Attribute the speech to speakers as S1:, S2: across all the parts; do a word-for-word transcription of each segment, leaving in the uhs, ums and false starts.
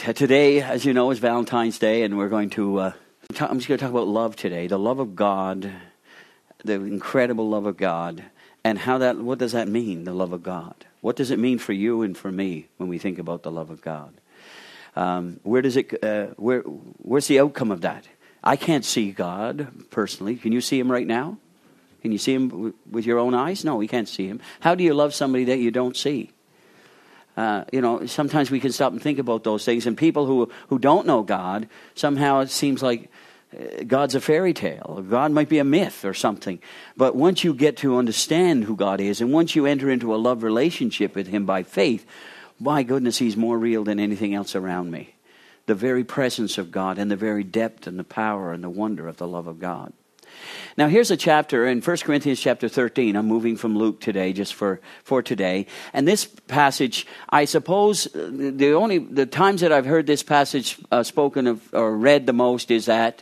S1: Today, as you know, is Valentine's Day, and we're going to, uh, talk, I'm just going to talk about love today. The love of God, the incredible love of God, and how that, what does that mean, the love of God? What does it mean for you and for me when we think about the love of God? Um, where does it, uh, where, where's the outcome of that? I can't see God personally. Can you see Him right now? Can you see Him w- with your own eyes? No, we can't see Him. How do you love somebody that you don't see? Uh, you know, sometimes we can stop and think about those things. And people who, who don't know God, somehow it seems like God's a fairy tale. God might be a myth or something. But once you get to understand who God is, and once you enter into a love relationship with Him by faith, my goodness, He's more real than anything else around me. The very presence of God and the very depth and the power and the wonder of the love of God. Now here's a chapter in First Corinthians chapter thirteen. I'm moving from Luke today just for, for today. And this passage, I suppose, the only the times that I've heard this passage uh, spoken of or read the most is at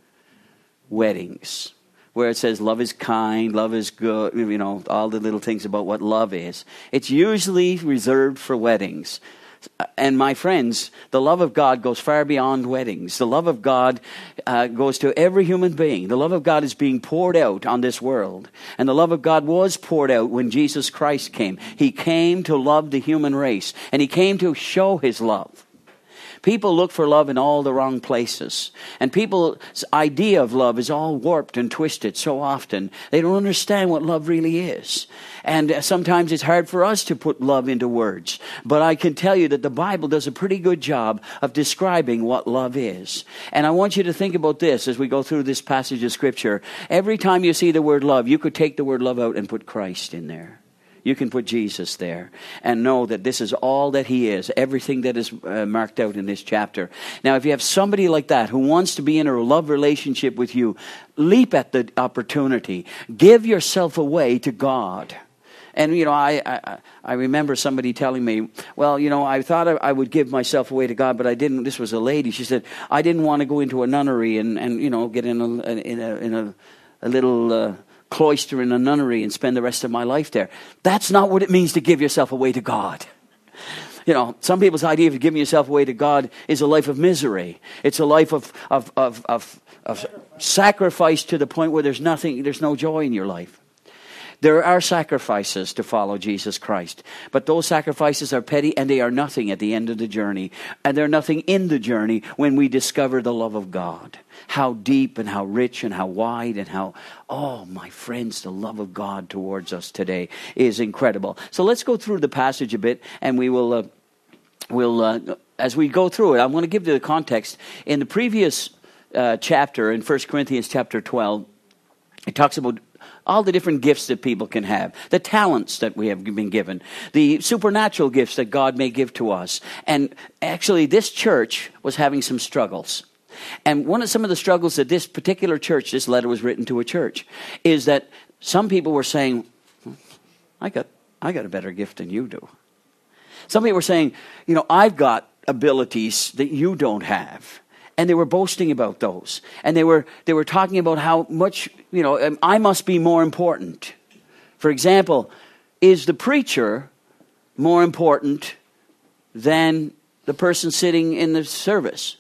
S1: weddings, where it says love is kind, love is good, you know, all the little things about what love is. It's usually reserved for weddings. And my friends, the love of God goes far beyond weddings. The love of God uh, goes to every human being. The love of God is being poured out on this world. And the love of God was poured out when Jesus Christ came. He came to love the human race. And He came to show His love. People look for love in all the wrong places. And people's idea of love is all warped and twisted so often. They don't understand what love really is. And sometimes it's hard for us to put love into words. But I can tell you that the Bible does a pretty good job of describing what love is. And I want you to think about this as we go through this passage of Scripture. Every time you see the word love, you could take the word love out and put Christ in there. You can put Jesus there and know that this is all that He is, everything that is uh, marked out in this chapter. Now, if you have somebody like that who wants to be in a love relationship with you, leap at the opportunity. Give yourself away to God. And, you know, I, I I remember somebody telling me, well, you know, I thought I, I would give myself away to God, but I didn't. This was a lady. She said, I didn't want to go into a nunnery and, and you know, get in a, in a, in a, a little... Uh, cloister in a nunnery and spend the rest of my life there. That's not what it means to give yourself away to God. You know, some people's idea of giving yourself away to God is a life of misery. It's a life of of of of, of sacrifice to the point where there's nothing, there's no joy in your life. There are sacrifices to follow Jesus Christ, but those sacrifices are petty and they are nothing at the end of the journey. And they're nothing in the journey when we discover the love of God. How deep and how rich and how wide and how, oh, my friends, the love of God towards us today is incredible. So let's go through the passage a bit, and we will, uh, we'll, uh, as we go through it, I'm going to give you the context. In the previous uh, chapter, in First Corinthians chapter twelve, it talks about all the different gifts that people can have, the talents that we have been given, the supernatural gifts that God may give to us. And actually, this church was having some struggles. And one of some of the struggles that this particular church, this letter was written to a church, is that some people were saying, I got, I got a better gift than you do. Some people were saying, you know, I've got abilities that you don't have. And they were boasting about those. And they were they were talking about how much, you know, I must be more important. For example, is the preacher more important than the person sitting in the service?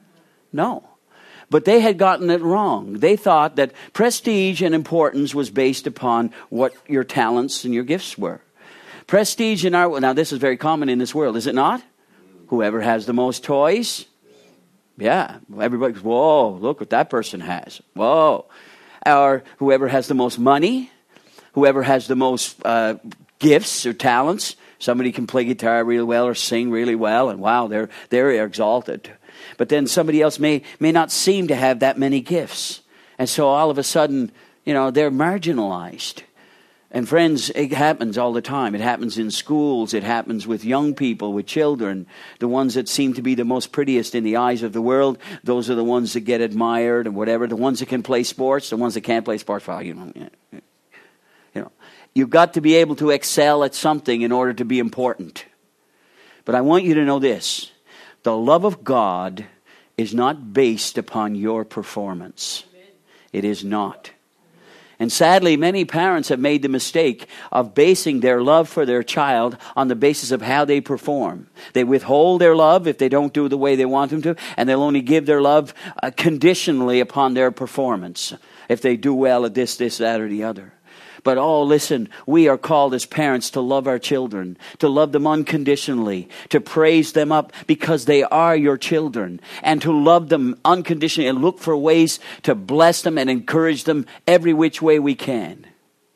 S1: No. But they had gotten it wrong. They thought that prestige and importance was based upon what your talents and your gifts were. Prestige in our... Now, this is very common in this world, is it not? Whoever has the most toys... Yeah, everybody goes, whoa, look what that person has. Whoa. Or whoever has the most money, whoever has the most uh, gifts or talents. Somebody can play guitar really well or sing really well, and wow, they're they're exalted. But then somebody else may may not seem to have that many gifts. And so all of a sudden, you know, they're marginalized. And friends, it happens all the time. It happens in schools. It happens with young people, with children. The ones that seem to be the most prettiest in the eyes of the world, those are the ones that get admired and whatever. The ones that can play sports, the ones that can't play sports, well, you know, you know, you've got to be able to excel at something in order to be important. But I want you to know this. The love of God is not based upon your performance. It is not. And sadly, many parents have made the mistake of basing their love for their child on the basis of how they perform. They withhold their love if they don't do the way they want them to, and they'll only give their love uh, conditionally upon their performance. If they do well at this, this, that, or the other. But oh, listen, we are called as parents to love our children, to love them unconditionally, to praise them up because they are your children, and to love them unconditionally and look for ways to bless them and encourage them every which way we can.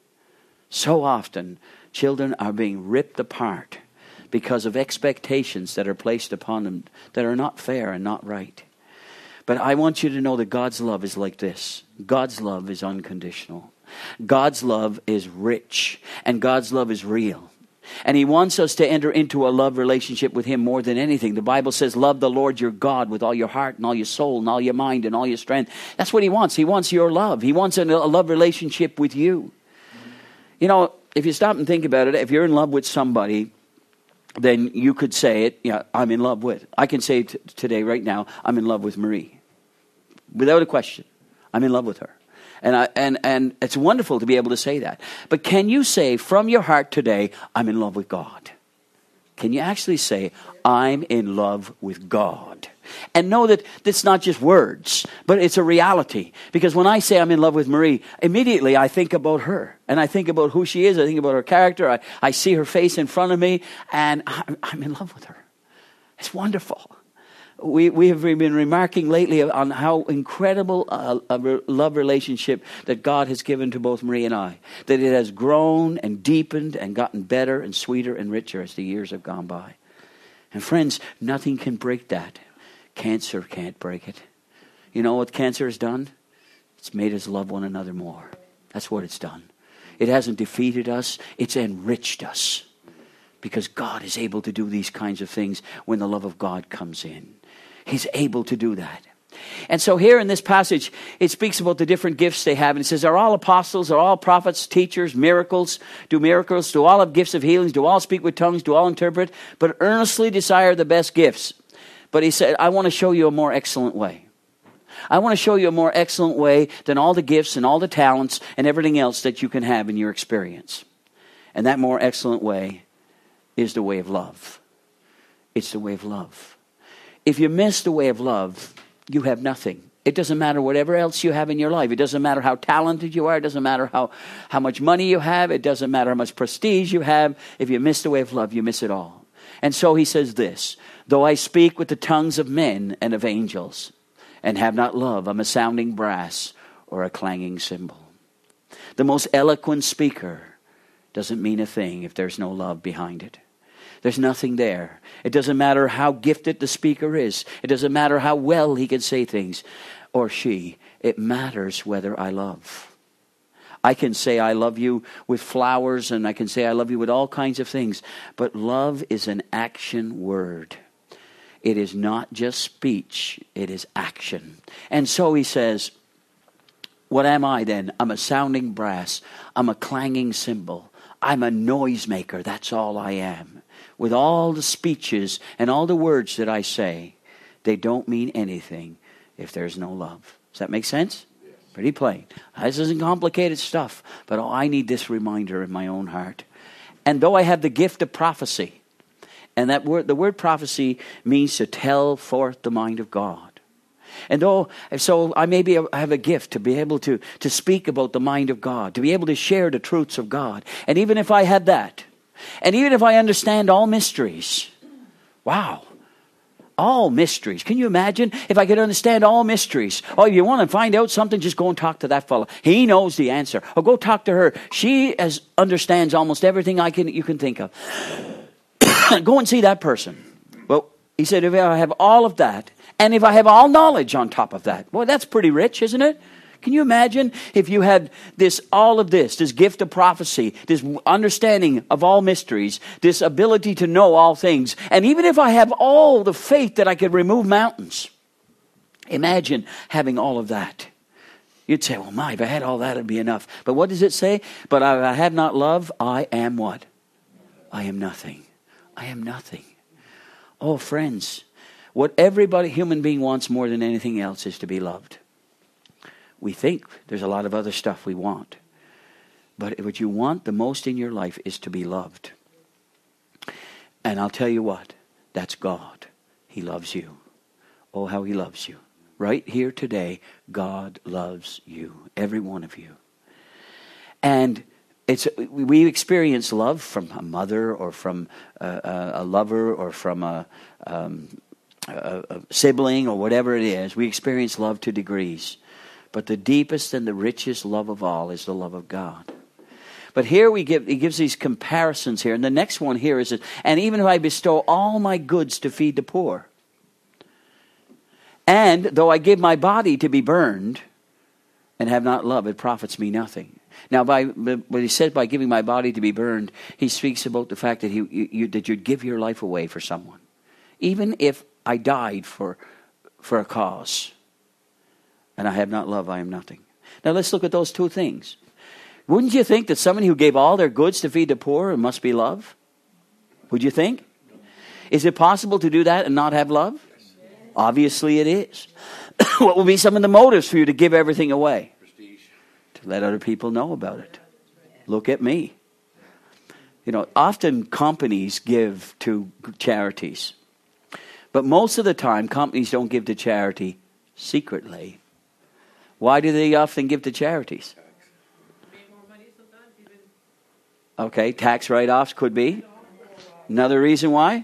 S1: So often, children are being ripped apart because of expectations that are placed upon them that are not fair and not right. But I want you to know that God's love is like this. God's love is unconditional. God's love is rich, and God's love is real. And He wants us to enter into a love relationship with Him more than anything. The Bible says, love the Lord your God with all your heart and all your soul and all your mind and all your strength. That's what He wants. He wants your love. He wants a love relationship with you. You know, if you stop and think about it, if you're in love with somebody, then you could say it, yeah, I'm in love with. I can say t- today, right now, I'm in love with Marie. Without a question, I'm in love with her. And I, and and it's wonderful to be able to say that. But can you say from your heart today, I'm in love with God? Can you actually say, I'm in love with God? And know that it's not just words, but it's a reality. Because when I say I'm in love with Marie, immediately I think about her. And I think about who she is. I think about her character. I, I see her face in front of me. And I'm, I'm in love with her. It's wonderful. We we have been remarking lately on how incredible a, a love relationship that God has given to both Marie and I. That it has grown and deepened and gotten better and sweeter and richer as the years have gone by. And friends, nothing can break that. Cancer can't break it. You know what cancer has done? It's made us love one another more. That's what it's done. It hasn't defeated us. It's enriched us. Because God is able to do these kinds of things when the love of God comes in. He's able to do that. And so here in this passage, it speaks about the different gifts they have. And it says, are all apostles, are all prophets, teachers, miracles, do miracles, do all have gifts of healings, do all speak with tongues, do all interpret, but earnestly desire the best gifts. But he said, I want to show you a more excellent way. I want to show you a more excellent way than all the gifts and all the talents and everything else that you can have in your experience. And that more excellent way is the way of love. It's the way of love. If you miss the way of love, you have nothing. It doesn't matter whatever else you have in your life. It doesn't matter how talented you are. It doesn't matter how, how much money you have. It doesn't matter how much prestige you have. If you miss the way of love, you miss it all. And so he says this, though I speak with the tongues of men and of angels and have not love, I'm a sounding brass or a clanging cymbal. The most eloquent speaker doesn't mean a thing if there's no love behind it. There's nothing there. It doesn't matter how gifted the speaker is. It doesn't matter how well he can say things, or she. It matters whether I love. I can say I love you with flowers, and I can say I love you with all kinds of things. But love is an action word. It is not just speech. It is action. And so he says, what am I then? I'm a sounding brass. I'm a clanging cymbal. I'm a noisemaker. That's all I am. With all the speeches and all the words that I say, they don't mean anything if there's no love. Does that make sense? Yes. Pretty plain. This isn't complicated stuff, but oh, I need this reminder in my own heart. And though I have the gift of prophecy, and that word, the word prophecy means to tell forth the mind of God. And though, so I maybe have a gift to be able to, to speak about the mind of God, to be able to share the truths of God. And even if I had that, and even if I understand all mysteries, wow, all mysteries. Can you imagine if I could understand all mysteries? Oh, if you want to find out something, just go and talk to that fellow. He knows the answer. Or go talk to her. She has, understands almost everything I can you can think of. Go and see that person. Well, he said, if I have all of that, and if I have all knowledge on top of that, well, that's pretty rich, isn't it? Can you imagine if you had this, all of this, this gift of prophecy, this understanding of all mysteries, this ability to know all things, and even if I have all the faith that I could remove mountains, imagine having all of that. You'd say, well, my, if I had all that, it'd be enough. But what does it say? But if I have not love, I am what? I am nothing. I am nothing. Oh, friends, what everybody, human being wants more than anything else is to be loved. We think there's a lot of other stuff we want. But what you want the most in your life is to be loved. And I'll tell you what, that's God. He loves you. Oh, how he loves you. Right here today, God loves you, every one of you. And it's we experience love from a mother or from a, a lover or from a, um, a, a sibling or whatever it is. We experience love to degrees. But the deepest and the richest love of all is the love of God. But here we give, he gives these comparisons here. And the next one here is, and even if I bestow all my goods to feed the poor, and though I give my body to be burned and have not love, it profits me nothing. Now, by what he said by giving my body to be burned, he speaks about the fact that, he, you, that you'd give your life away for someone. Even if I died for, for a cause, and I have not love, I am nothing. Now, let's look at those two things. Wouldn't you think that somebody who gave all their goods to feed the poor must be love? Would you think? Is it possible to do that and not have love? Obviously it is. What will be some of the motives for you to give everything away? Prestige. To let other people know about it. Look at me. You know, often companies give to charities. But most of the time, companies don't give to charity secretly. Why do they often give to charities? Okay, tax write-offs could be. Another reason why?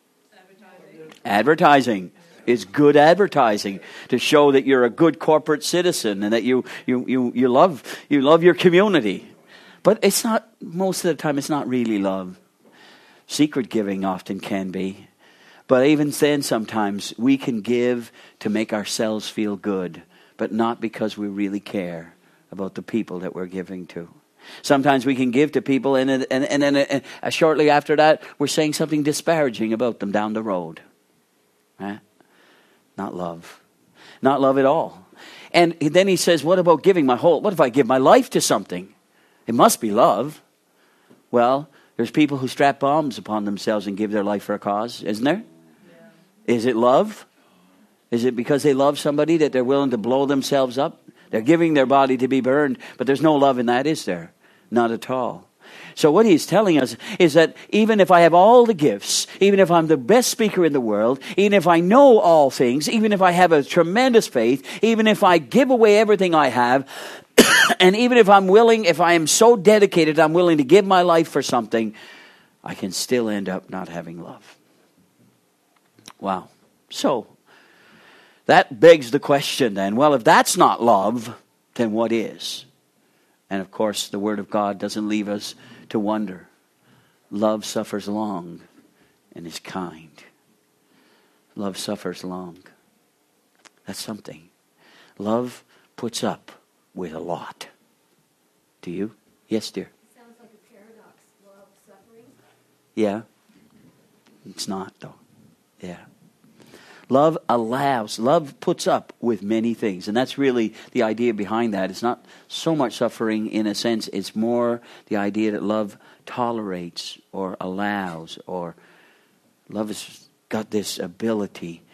S1: Advertising. Is good advertising to show that you're a good corporate citizen and that you, you, you, you love you love your community. But it's not, most of the time it's not really love. Secret giving often can be. But even then sometimes we can give to make ourselves feel good, but not because we really care about the people that we're giving to. Sometimes we can give to people and, and, and, and, and uh, shortly after that we're saying something disparaging about them down the road. Right? Not love. Not love at all. And then he says, what about giving my whole, what if I give my life to something? It must be love. Well, there's people who strap bombs upon themselves and give their life for a cause, isn't there? Yeah. Is it love? Is it because they love somebody that they're willing to blow themselves up? They're giving their body to be burned, but there's no love in that, is there? Not at all. So what he's telling us is that even if I have all the gifts, even if I'm the best speaker in the world, even if I know all things, even if I have a tremendous faith, even if I give away everything I have, and even if I'm willing, if I am so dedicated, I'm willing to give my life for something, I can still end up not having love. Wow. So that begs the question then, well, if that's not love, then what is? And of course, the Word of God doesn't leave us to wonder. Love suffers long and is kind. Love suffers long. That's something. Love puts up with a lot. Do you? Yes, dear.
S2: It sounds like a paradox. Love suffering.
S1: Yeah. It's not, though. Yeah. Love allows, love puts up with many things. And that's really the idea behind that. It's not so much suffering in a sense. It's more the idea that love tolerates or allows, or love has got this ability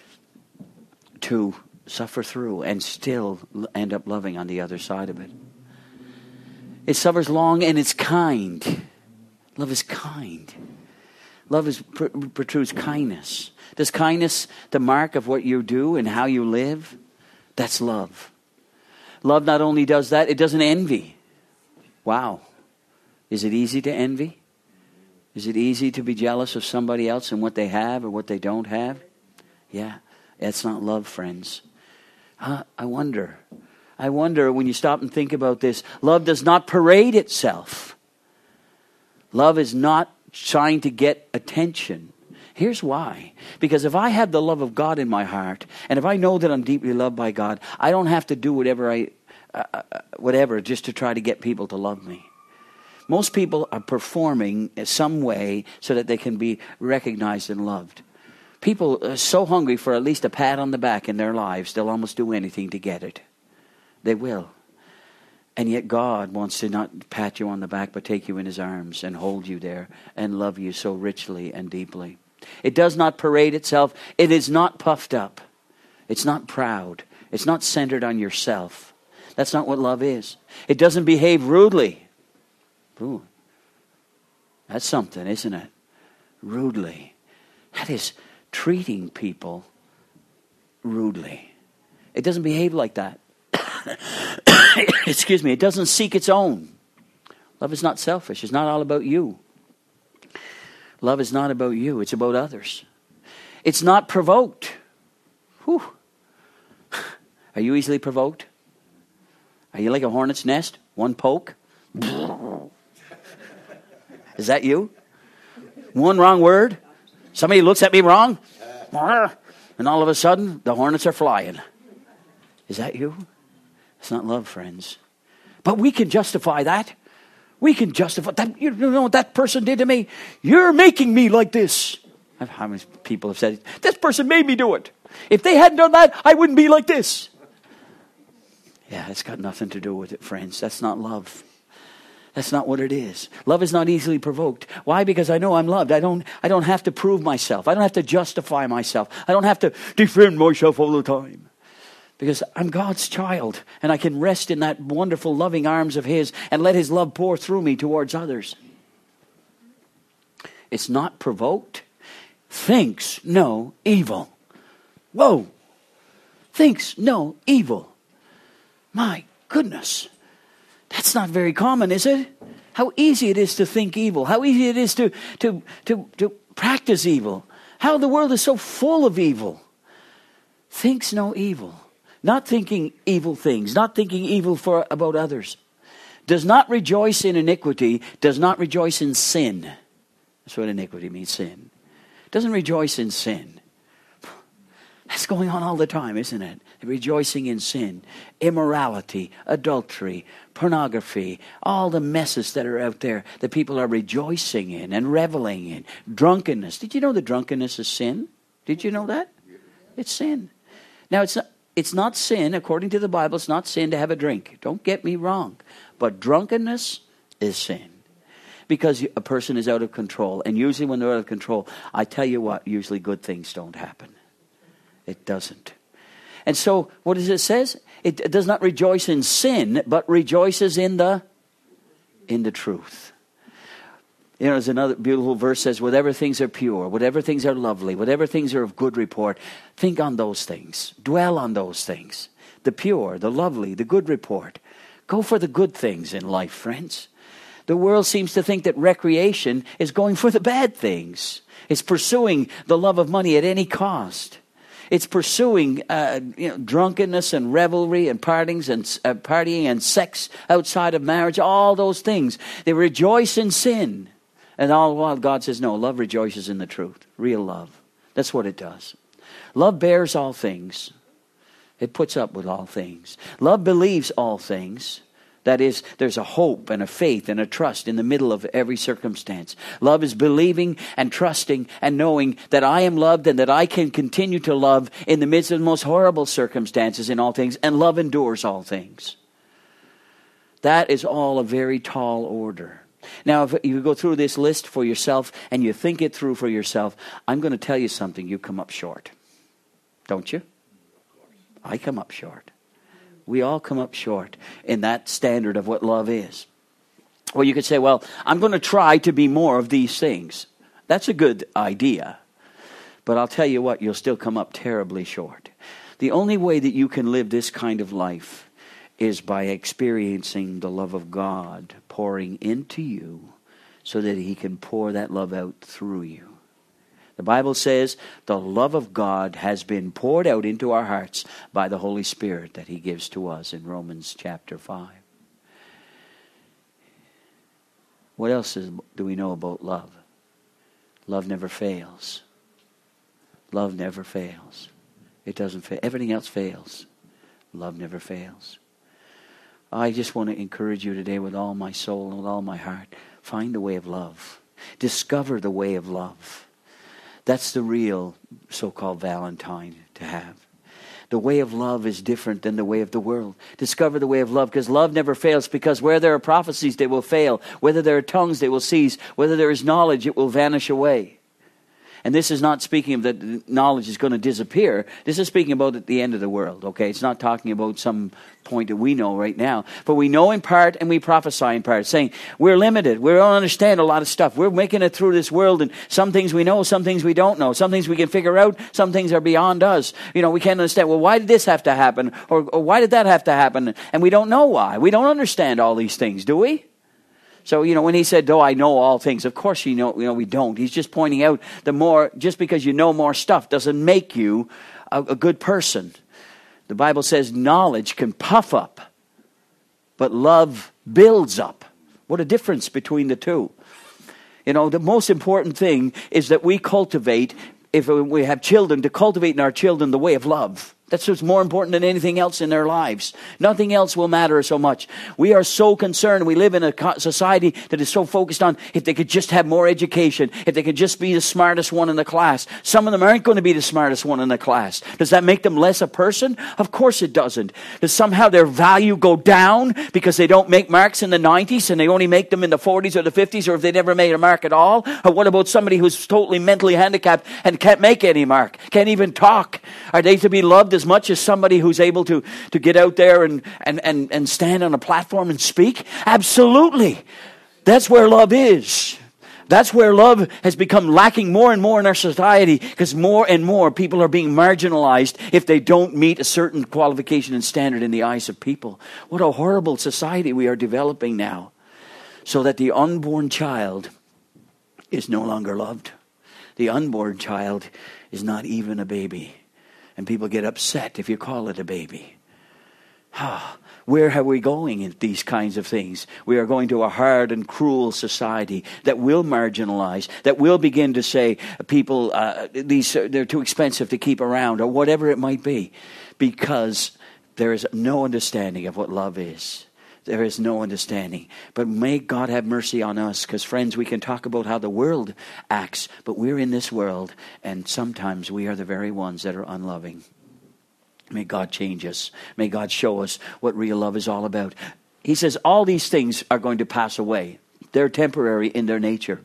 S1: to suffer through and still end up loving on the other side of it. It suffers long and it's kind. Love is kind. Love is pr- protrudes kindness. Does kindness the mark of what you do and how you live? That's love. Love not only does that, it doesn't envy. Wow. Is it easy to envy? Is it easy to be jealous of somebody else and what they have or what they don't have? Yeah. That's not love, friends. Uh, I wonder. I wonder when you stop and think about this. Love does not parade itself. Love is not trying to get attention. Here's why. Because if I have the love of God in my heart, and if I know that I'm deeply loved by God, I don't have to do whatever I, uh, whatever, just to try to get people to love me. Most people are performing in some way so that they can be recognized and loved. People are so hungry for at least a pat on the back in their lives, they'll almost do anything to get it. They will. And yet God wants to not pat you on the back, but take you in his arms and hold you there and love you so richly and deeply. It does not parade itself. It is not puffed up. It's not proud. It's not centered on yourself. That's not what love is. It doesn't behave rudely. Ooh, that's something, isn't it? Rudely. That is treating people rudely. It doesn't behave like that. Excuse me. It doesn't seek its own. Love is not selfish. It's not all about you. Love is not about you. It's about others. It's not provoked. Whew. Are you easily provoked? Are you like a hornet's nest? One poke? Is that you? One wrong word? Somebody looks at me wrong? And all of a sudden, the hornets are flying. Is that you? It's not love, friends. But we can justify that. We can justify that. You know what that person did to me? You're making me like this. How many people have said, this person made me do it. If they hadn't done that, I wouldn't be like this. Yeah, it's got nothing to do with it, friends. That's not love. That's not what it is. Love is not easily provoked. Why? Because I know I'm loved. I don't, I don't have to prove myself. I don't have to justify myself. I don't have to defend myself all the time. Because I'm God's child. And I can rest in that wonderful loving arms of His and let His love pour through me towards others. It's not provoked. Thinks no evil. Whoa. Thinks no evil. My goodness. That's not very common, is it? How easy it is to think evil. How easy it is to, to, to, to practice evil. How the world is so full of evil. Thinks no evil. Not thinking evil things. Not thinking evil for about others. Does not rejoice in iniquity. Does not rejoice in sin. That's what iniquity means, sin. Doesn't rejoice in sin. That's going on all the time, isn't it? Rejoicing in sin, immorality, adultery, pornography, all the messes that are out there that people are rejoicing in and reveling in. Drunkenness. Did you know that drunkenness is sin? Did you know that? It's sin. Now, it's not, it's not sin, according to the Bible, it's not sin to have a drink. Don't get me wrong. But drunkenness is sin. Because a person is out of control. And usually when they're out of control, I tell you what, usually good things don't happen. It doesn't. And so, what does it says? It does not rejoice in sin, but rejoices in the in the truth. You know, there's another beautiful verse says, whatever things are pure, whatever things are lovely, whatever things are of good report, think on those things. Dwell on those things. The pure, the lovely, the good report. Go for the good things in life, friends. The world seems to think that recreation is going for the bad things. It's pursuing the love of money at any cost. It's pursuing uh, you know, drunkenness and revelry and partings and uh, partying and sex outside of marriage. All those things. They rejoice in sin. And all the while God says, no, love rejoices in the truth. Real love. That's what it does. Love bears all things. It puts up with all things. Love believes all things. That is, there's a hope and a faith and a trust in the middle of every circumstance. Love is believing and trusting and knowing that I am loved and that I can continue to love in the midst of the most horrible circumstances in all things. And love endures all things. That is all a very tall order. Now, if you go through this list for yourself and you think it through for yourself, I'm going to tell you something. You come up short. Don't you? I come up short. We all come up short in that standard of what love is. Well, you could say, well, I'm going to try to be more of these things. That's a good idea. But I'll tell you what, you'll still come up terribly short. The only way that you can live this kind of life is by experiencing the love of God pouring into you so that He can pour that love out through you. The Bible says the love of God has been poured out into our hearts by the Holy Spirit that He gives to us in Romans chapter five. What else is, do we know about love? Love never fails. Love never fails. It doesn't fail. Everything else fails. Love never fails. I just want to encourage you today with all my soul and with all my heart. Find the way of love. Discover the way of love. That's the real so-called Valentine to have. The way of love is different than the way of the world. Discover the way of love, because love never fails. Because where there are prophecies, they will fail. Whether there are tongues, they will cease. Whether there is knowledge, it will vanish away. And this is not speaking of that knowledge is going to disappear. This is speaking about at the end of the world, okay? It's not talking about some point that we know right now. But we know in part and we prophesy in part, saying we're limited. We don't understand a lot of stuff. We're making it through this world, and some things we know, some things we don't know. Some things we can figure out, some things are beyond us. You know, we can't understand, well, why did this have to happen? Or, or why did that have to happen? And we don't know why. We don't understand all these things, do we? So, you know, when he said, oh, I know all things, of course, you know, you know, we don't. He's just pointing out the more, just because you know more stuff doesn't make you a, a good person. The Bible says knowledge can puff up, but love builds up. What a difference between the two. You know, the most important thing is that we cultivate, if we have children, to cultivate in our children the way of love. That's what's more important than anything else in their lives. Nothing else will matter so much. We are so concerned. We live in a society that is so focused on if they could just have more education, if they could just be the smartest one in the class. Some of them aren't going to be the smartest one in the class. Does that make them less a person? Of course it doesn't. Does somehow their value go down because they don't make marks in the nineties and they only make them in the forties or the fifties, or if they never made a mark at all? Or what about somebody who's totally mentally handicapped and can't make any mark, can't even talk? Are they to be loved as much as somebody who's able to, to get out there and, and, and, and stand on a platform and speak? Absolutely. That's where love is. That's where love has become lacking more and more in our society, because more and more people are being marginalized if they don't meet a certain qualification and standard in the eyes of people. What a horrible society we are developing now, so that the unborn child is no longer loved. The unborn child is not even a baby. And people get upset if you call it a baby. Ah, where are we going in these kinds of things? We are going to a hard and cruel society that will marginalize, that will begin to say people, uh, these they're too expensive to keep around, or whatever it might be, because there is no understanding of what love is. There is no understanding. But may God have mercy on us, because, friends, we can talk about how the world acts, but we're in this world, and sometimes we are the very ones that are unloving. May God change us. May God show us what real love is all about. He says all these things are going to pass away. They're temporary in their nature.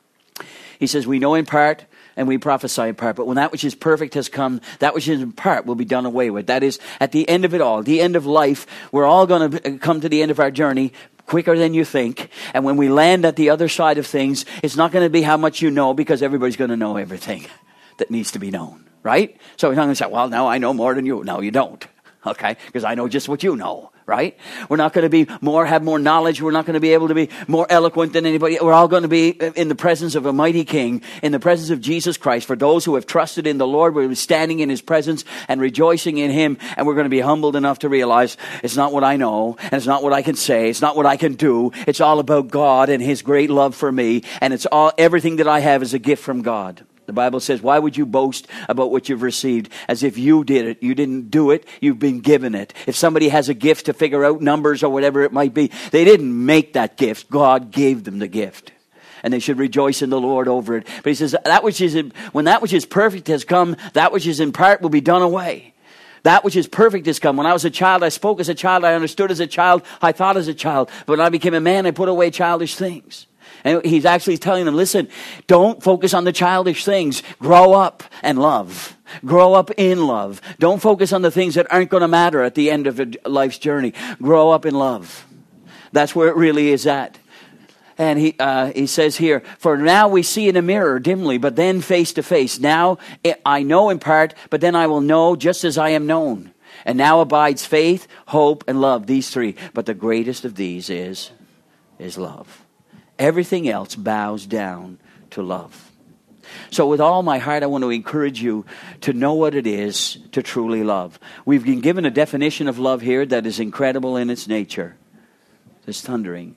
S1: He says we know in part, and we prophesy in part. But when that which is perfect has come, that which is in part will be done away with. That is, at the end of it all, the end of life, we're all going to come to the end of our journey quicker than you think. And when we land at the other side of things, it's not going to be how much you know, because everybody's going to know everything that needs to be known, right? So we're not going to say, well, now I know more than you. No, you don't. Okay, because I know just what you know, right? We're not going to be more, have more knowledge. We're not going to be able to be more eloquent than anybody. We're all going to be in the presence of a mighty King, in the presence of Jesus Christ. For those who have trusted in the Lord, we're standing in His presence and rejoicing in Him. And we're going to be humbled enough to realize it's not what I know, and it's not what I can say, it's not what I can do. It's all about God and His great love for me. And it's all, everything that I have is a gift from God. The Bible says, why would you boast about what you've received as if you did it? You didn't do it. You've been given it. If somebody has a gift to figure out numbers or whatever it might be, they didn't make that gift. God gave them the gift. And they should rejoice in the Lord over it. But he says, that which is in, when that which is perfect has come, that which is in part will be done away. That which is perfect has come. When I was a child, I spoke as a child. I understood as a child. I thought as a child. But when I became a man, I put away childish things. And he's actually telling them, listen, don't focus on the childish things. Grow up and love. Grow up in love. Don't focus on the things that aren't going to matter at the end of life's journey. Grow up in love. That's where it really is at. And he uh, he says here, for now we see in a mirror dimly, but then face to face. Now I know in part, but then I will know just as I am known. And now abides faith, hope, and love, these three. But the greatest of these is, is love. Everything else bows down to love. So with all my heart, I want to encourage you to know what it is to truly love. We've been given a definition of love here that is incredible in its nature. It's thundering.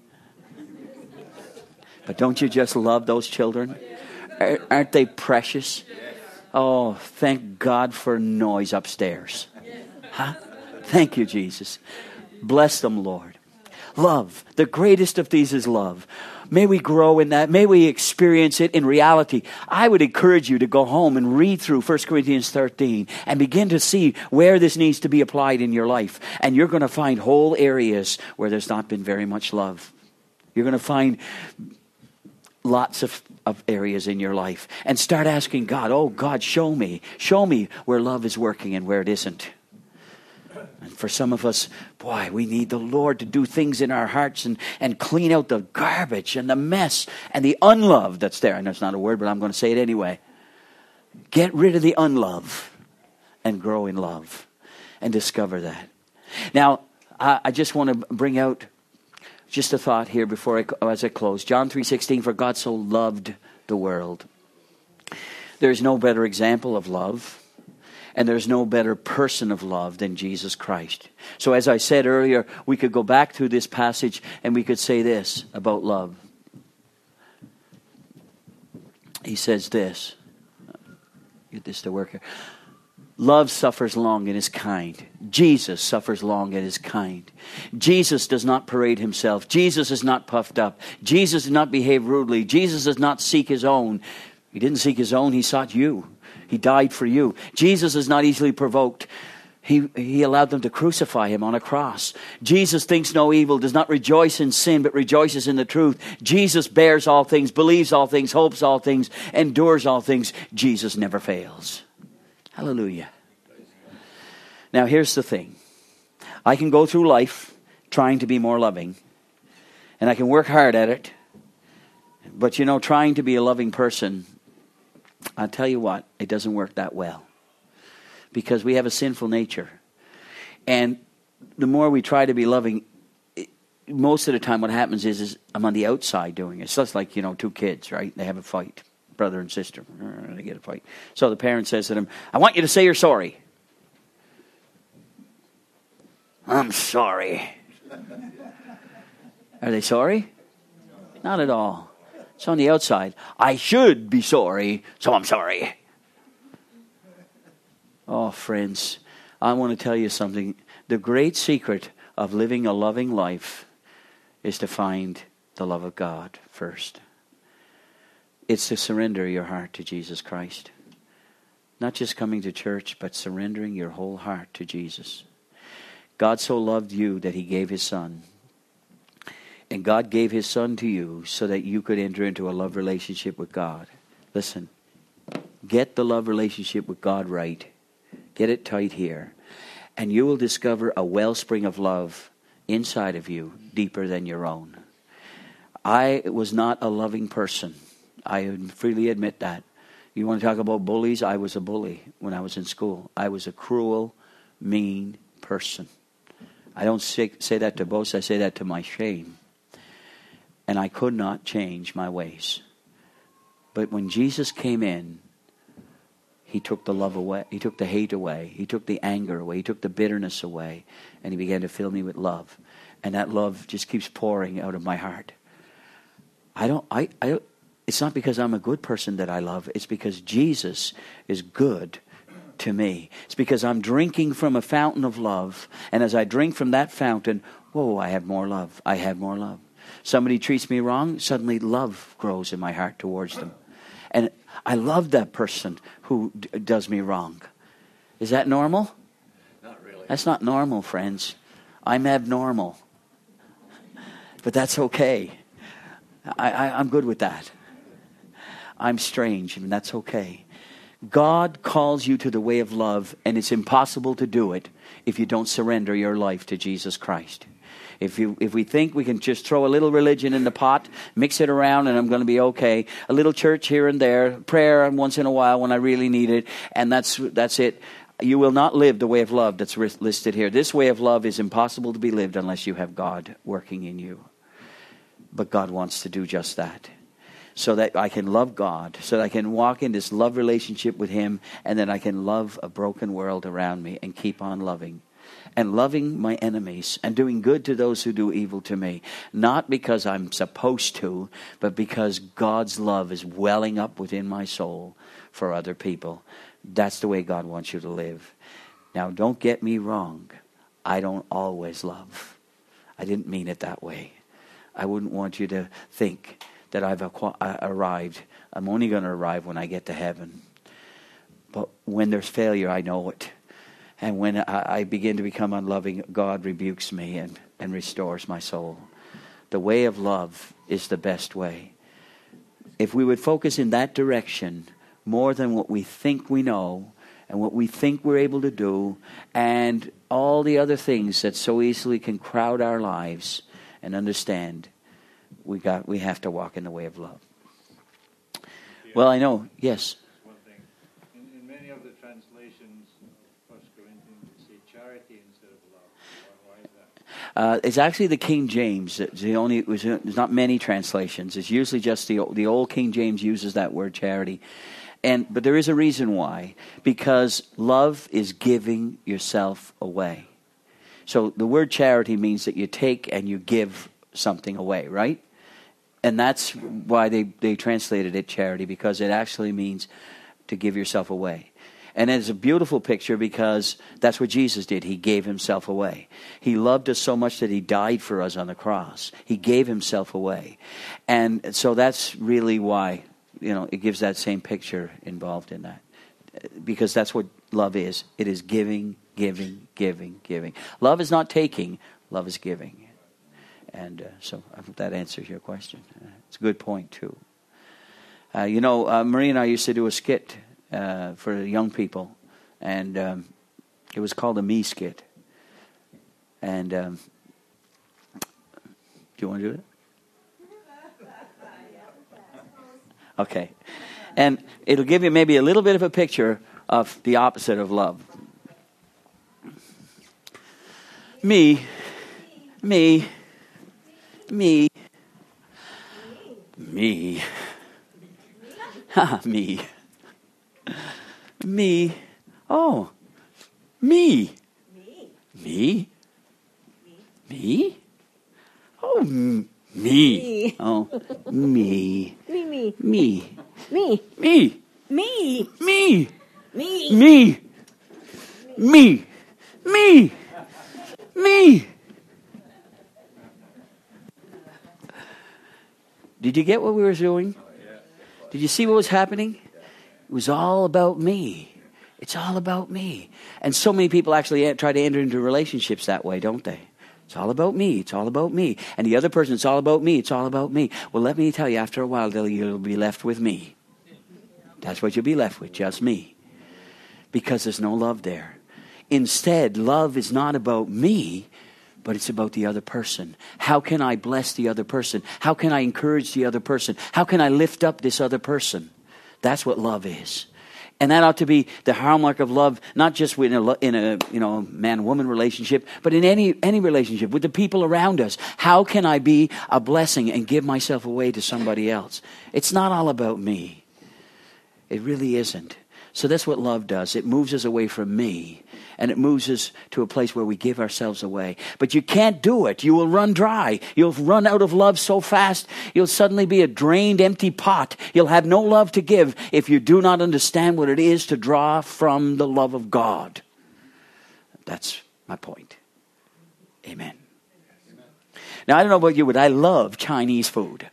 S1: But don't you just love those children? Aren't they precious? Oh, thank God for noise upstairs. Huh? Thank you, Jesus. Bless them, Lord. Love. The greatest of these is love. May we grow in that. May we experience it in reality. I would encourage you to go home and read through First Corinthians thirteen and begin to see where this needs to be applied in your life. And you're going to find whole areas where there's not been very much love. You're going to find lots of, of areas in your life. And start asking God, oh God, show me. Show me where love is working and where it isn't. And for some of us, boy, we need the Lord to do things in our hearts and, and clean out the garbage and the mess and the unlove that's there. I know it's not a word, but I'm going to say it anyway. Get rid of the unlove and grow in love and discover that. Now, I, I just want to bring out just a thought here before I, as I close. John three sixteen, for God so loved the world. There is no better example of love. And there's no better person of love than Jesus Christ. So as I said earlier, we could go back through this passage and we could say this about love. He says this. Get this to work here. Love suffers long and is kind. Jesus suffers long and is kind. Jesus does not parade himself. Jesus is not puffed up. Jesus does not behave rudely. Jesus does not seek his own. He didn't seek his own. He sought you. He died for you. Jesus is not easily provoked. He, he allowed them to crucify him on a cross. Jesus thinks no evil, does not rejoice in sin, but rejoices in the truth. Jesus bears all things, believes all things, hopes all things, endures all things. Jesus never fails. Hallelujah. Now here's the thing. I can go through life trying to be more loving, and I can work hard at it. But you know, trying to be a loving person, I'll tell you what, it doesn't work that well. Because we have a sinful nature. And the more we try to be loving, it, most of the time what happens is, is I'm on the outside doing it. It's just like, you know, two kids, right? They have a fight, brother and sister. They get a fight. So the parent says to them, I want you to say you're sorry. I'm sorry. Are they sorry? Not at all. It's on the outside. I should be sorry, so I'm sorry. Oh, friends, I want to tell you something. The great secret of living a loving life is to find the love of God first. It's to surrender your heart to Jesus Christ. Not just coming to church, but surrendering your whole heart to Jesus. God so loved you that he gave his Son. And God gave his Son to you so that you could enter into a love relationship with God. Listen, get the love relationship with God right. Get it tight here. And you will discover a wellspring of love inside of you deeper than your own. I was not a loving person. I freely admit that. You want to talk about bullies? I was a bully when I was in school. I was a cruel, mean person. I don't say, say that to boast. I say that to my shame. And I could not change my ways. But when Jesus came in, he took the love away. He took the hate away. He took the anger away. He took the bitterness away. And he began to fill me with love. And that love just keeps pouring out of my heart. I don't, I, I, it's not because I'm a good person that I love. It's because Jesus is good to me. It's because I'm drinking from a fountain of love. And as I drink from that fountain, whoa, I have more love. I have more love. Somebody treats me wrong, suddenly love grows in my heart towards them. And I love that person who d- does me wrong. Is that normal?
S3: Not really.
S1: That's not normal, friends. I'm abnormal. But that's okay. I, I, I'm good with that. I'm strange, and that's okay. God calls you to the way of love, and it's impossible to do it if you don't surrender your life to Jesus Christ. If you, if we think we can just throw a little religion in the pot, mix it around, and I'm going to be okay. A little church here and there, prayer once in a while when I really need it, and that's that's it. You will not live the way of love that's listed here. This way of love is impossible to be lived unless you have God working in you. But God wants to do just that. So that I can love God, so that I can walk in this love relationship with him, and then I can love a broken world around me and keep on loving. And loving my enemies and doing good to those who do evil to me. Not because I'm supposed to, but because God's love is welling up within my soul for other people. That's the way God wants you to live. Now, don't get me wrong. I don't always love. I didn't mean it that way. I wouldn't want you to think that I've arrived. I'm only going to arrive when I get to heaven. But when there's failure, I know it. And when I, I begin to become unloving, God rebukes me and, and restores my soul. The way of love is the best way. if we would focus in that direction more than what we think we know and what we think we're able to do and all the other things that so easily can crowd our lives, and understand we got we have to walk in the way of love. Well, I know, yes.
S3: One thing. In, in many of the translations of First Corinthians, they say charity instead of love. Why, why is that?
S1: Uh, it's actually the King James. It's the only. It was, there's not many translations. It's usually just the the old King James uses that word charity, and but there is a reason why. Because love is giving yourself away. So the word charity means that you take and you give something away, right? And that's why they, they translated it charity, because it actually means to give yourself away. And it's a beautiful picture because that's what Jesus did. He gave himself away. He loved us so much that he died for us on the cross. He gave himself away. And so that's really why, you know, it gives that same picture involved in that. Because that's what love is. It is giving, giving, giving, giving. Love is not taking. Love is giving. And uh, so I hope that answers your question. Uh, it's a good point, too. Uh, you know, uh, Marie and I used to do a skit uh, for young people. And um, it was called a Me skit. And um, do you want to do it? Okay. And it'll give you maybe a little bit of a picture of the opposite of love. Me. Me. Me. Me. Ha, me. Me. Oh. Me. Me. Me. Oh, m- me. Oh, me.
S2: Me, me,
S1: Me.
S2: me,
S1: Me.
S2: me,
S1: Me.
S2: me.
S1: Me. Me. Me. Me. Did you get what we were doing? Did you see what was happening? It was all about me. It's all about me. And so many people actually try to enter into relationships that way, don't they? It's all about me. It's all about me. And the other person, it's all about me. It's all about me. Well, let me tell you, after a while, you'll be left with me. That's what you'll be left with, just me. Because there's no love there. Instead, love is not about me, but it's about the other person. How can I bless the other person? How can I encourage the other person? How can I lift up this other person? That's what love is. And that ought to be the hallmark of love, not just in a, in a you know man-woman relationship, but in any any relationship with the people around us. How can I be a blessing and give myself away to somebody else? It's not all about me. It really isn't. So that's what love does. It moves us away from me, and it moves us to a place where we give ourselves away. But you can't do it. You will run dry. You'll run out of love so fast, you'll suddenly be a drained, empty pot. You'll have no love to give if you do not understand what it is to draw from the love of God. That's my point. Amen. Now, I don't know about you, but I love Chinese food.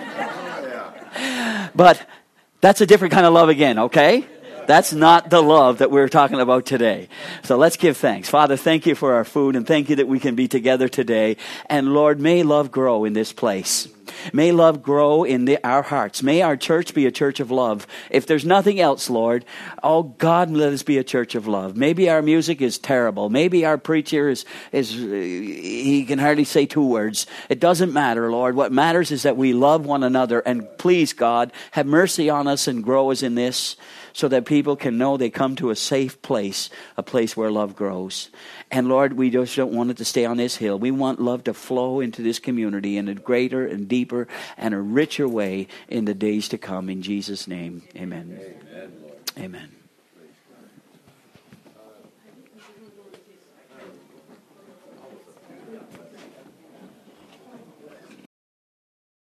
S1: But that's a different kind of love again, okay? That's not the love that we're talking about today. So let's give thanks. Father, thank you for our food, and thank you that we can be together today. And Lord, may love grow in this place. May love grow in the, our hearts. May our church be a church of love. If there's nothing else, Lord, oh God, let us be a church of love. Maybe our music is terrible. Maybe our preacher is, is he can hardly say two words. It doesn't matter, Lord. What matters is that we love one another. And please, God, have mercy on us and grow us in this, so that people can know they come to a safe place, a place where love grows. And Lord, we just don't want it to stay on this hill. We want love to flow into this community in a greater and deeper and a richer way in the days to come. In Jesus' name, amen. Amen. Amen.